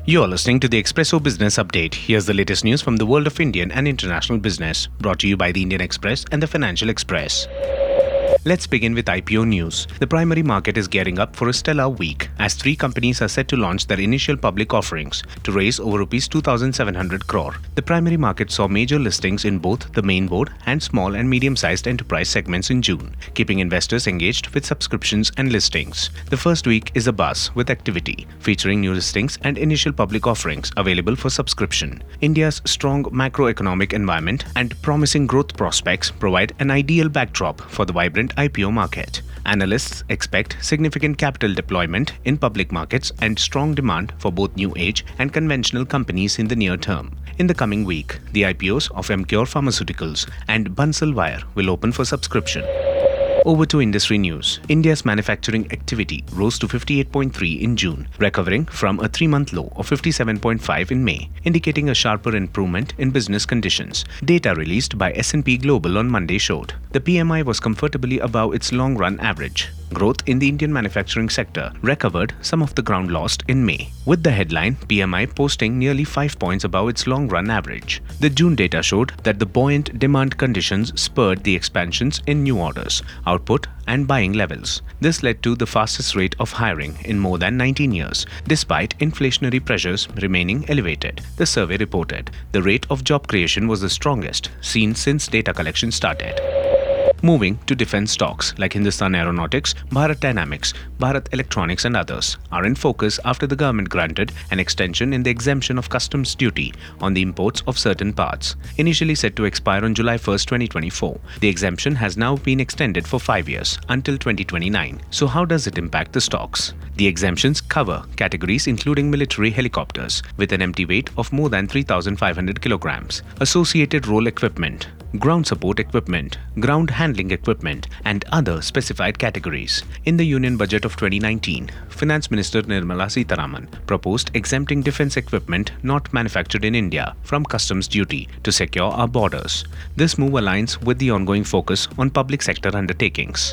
You are listening to the Expresso Business Update. Here's the latest news from the world of Indian and international business, brought to you by the Indian Express and the Financial Express. Let's begin with IPO news. The primary market is gearing up for a stellar week as three companies are set to launch their initial public offerings to raise over Rs 2,700 crore. The primary market saw major listings in both the main board and small and medium-sized enterprise segments in June, keeping investors engaged with subscriptions and listings. The first week is a buzz with activity, featuring new listings and initial public offerings available for subscription. India's strong macroeconomic environment and promising growth prospects provide an ideal backdrop for the vibrant IPO market. Analysts expect significant capital deployment in public markets and strong demand for both new age and conventional companies in the near term. In the coming week, the IPOs of Emcure Pharmaceuticals and Bansal Wire will open for subscription. Over to industry news. India's manufacturing activity rose to 58.3 in June, recovering from a 3-month low of 57.5 in May, indicating a sharper improvement in business conditions. Data released by S&P Global on Monday showed the PMI was comfortably above its long-run average. Growth in the Indian manufacturing sector recovered some of the ground lost in May, with the headline PMI posting nearly 5 points above its long-run average. The June data showed that the buoyant demand conditions spurred the expansions in new orders, output and buying levels. This led to the fastest rate of hiring in more than 19 years, despite inflationary pressures remaining elevated. The survey reported the rate of job creation was the strongest seen since data collection started. Moving to defense stocks like Hindustan Aeronautics, Bharat Dynamics, Bharat Electronics and others are in focus after the government granted an extension in the exemption of customs duty on the imports of certain parts. Initially set to expire on July 1, 2024, the exemption has now been extended for 5 years until 2029. So how does it impact the stocks? The exemptions cover categories including military helicopters with an empty weight of more than 3,500 kilograms, associated role equipment, ground support equipment, ground handling equipment, and other specified categories. In the Union Budget of 2019, Finance Minister Nirmala Sitharaman proposed exempting defense equipment not manufactured in India from customs duty to secure our borders. This move aligns with the ongoing focus on public sector undertakings.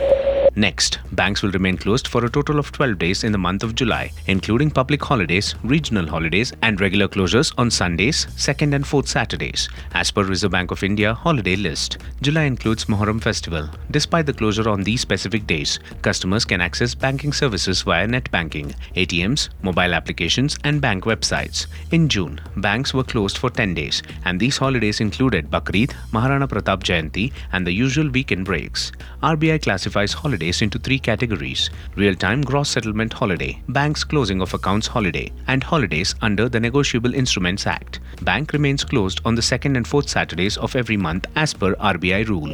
Next, banks will remain closed for a total of 12 days in the month of July, including public holidays, regional holidays, and regular closures on Sundays, 2nd and 4th Saturdays, as per Reserve Bank of India holiday list. July includes Moharram festival. Despite the closure on these specific days, customers can access banking services via net banking, ATMs, mobile applications, and bank websites. In June, banks were closed for 10 days, and these holidays included Bakrid, Maharana Pratap Jayanti, and the usual weekend breaks. RBI classifies holidays into 3 categories: real-time gross settlement holiday, bank's closing of accounts holiday, and holidays under the Negotiable Instruments Act. Bank remains closed on the 2nd and 4th Saturdays of every month as per RBI rule.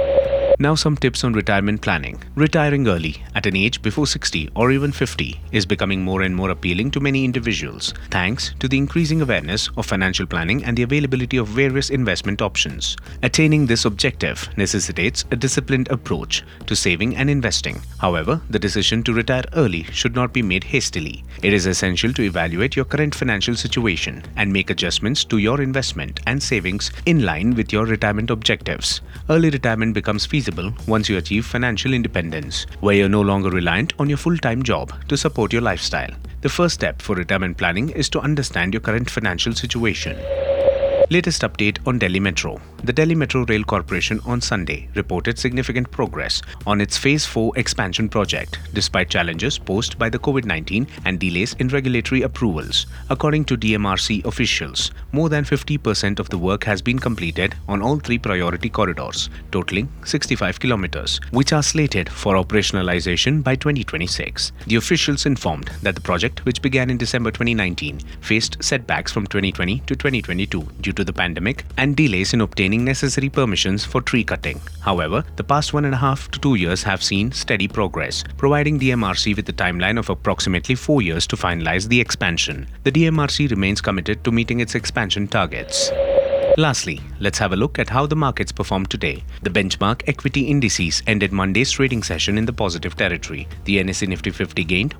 Now some tips on retirement planning. Retiring early at an age before 60 or even 50 is becoming more and more appealing to many individuals, thanks to the increasing awareness of financial planning and the availability of various investment options. Attaining this objective necessitates a disciplined approach to saving and investing. However, the decision to retire early should not be made hastily. It is essential to evaluate your current financial situation and make adjustments to your investment and savings in line with your retirement objectives. Early retirement becomes feasible once you achieve financial independence, where you're no longer reliant on your full-time job to support your lifestyle. The first step for retirement planning is to understand your current financial situation. Latest update on Delhi Metro. The Delhi Metro Rail Corporation on Sunday reported significant progress on its Phase 4 expansion project, despite challenges posed by the COVID-19 and delays in regulatory approvals. According to DMRC officials, more than 50% of the work has been completed on all 3 priority corridors, totaling 65 kilometers, which are slated for operationalization by 2026. The officials informed that the project, which began in December 2019, faced setbacks from 2020 to 2022 due to the pandemic and delays in obtaining necessary permissions for tree cutting. However, the past 1.5 to 2 years have seen steady progress, providing DMRC with a timeline of approximately 4 years to finalize the expansion. The DMRC remains committed to meeting its expansion targets. Lastly, let's have a look at how the markets performed today. The benchmark equity indices ended Monday's trading session in the positive territory. The NSE Nifty 50 gained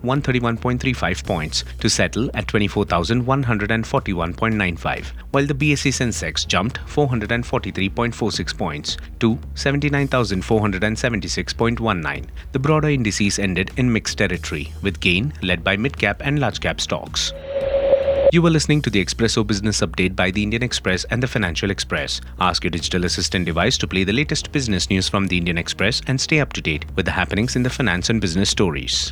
131.35 points to settle at 24,141.95, while the BSE Sensex jumped 443.46 points to 79,476.19. The broader indices ended in mixed territory, with gain led by mid-cap and large-cap stocks. You were listening to the Expresso Business Update by the Indian Express and the Financial Express. Ask your digital assistant device to play the latest business news from the Indian Express and stay up to date with the happenings in the finance and business stories.